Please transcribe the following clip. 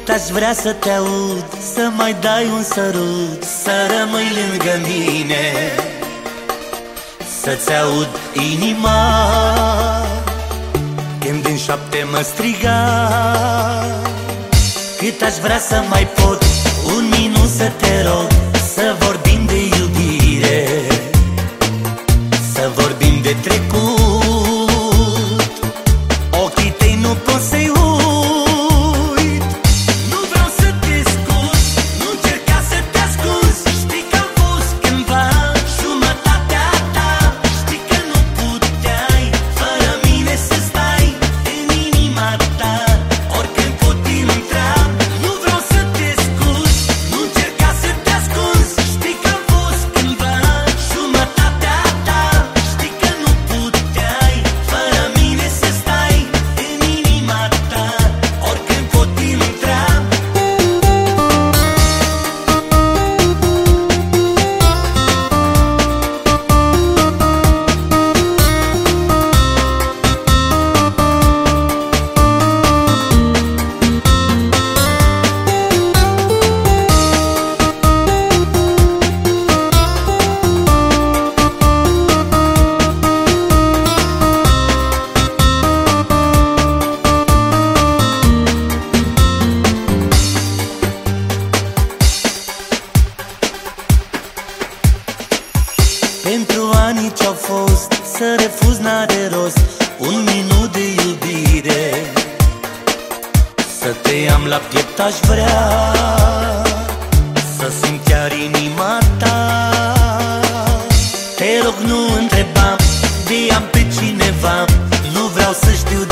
Cât aș vrea să te aud, să mai dai un sărut, să rămâi lângă mine, să-ți aud inima când în șoapte mă striga. Cât aș vrea să mai pot un minut să te rog, să vorbim de iubire, să vorbim de trecut. Ochii tăi nu pot să-i uit. Nu vreau să te scuz, nu încerca să te ascunzi. Știi că am fost cândva jumătatea ta. Știi că nu puteai fără mine să stai în inima ta. Oricând pot intra, nu vreau să te scuz, nu încerca să te ascunzi. Știi că am fost cândva jumătatea ta. Știi că nu puteai fără mine să stai în inima ta. Oricând pot intra. Pentru anii ce-au fost, să refuz n-are rost un minut de iubire. Să te am la piept aș vrea, să simt chiar inima ta. Te rog, nu întreba de am pe cineva, nu vreau să știu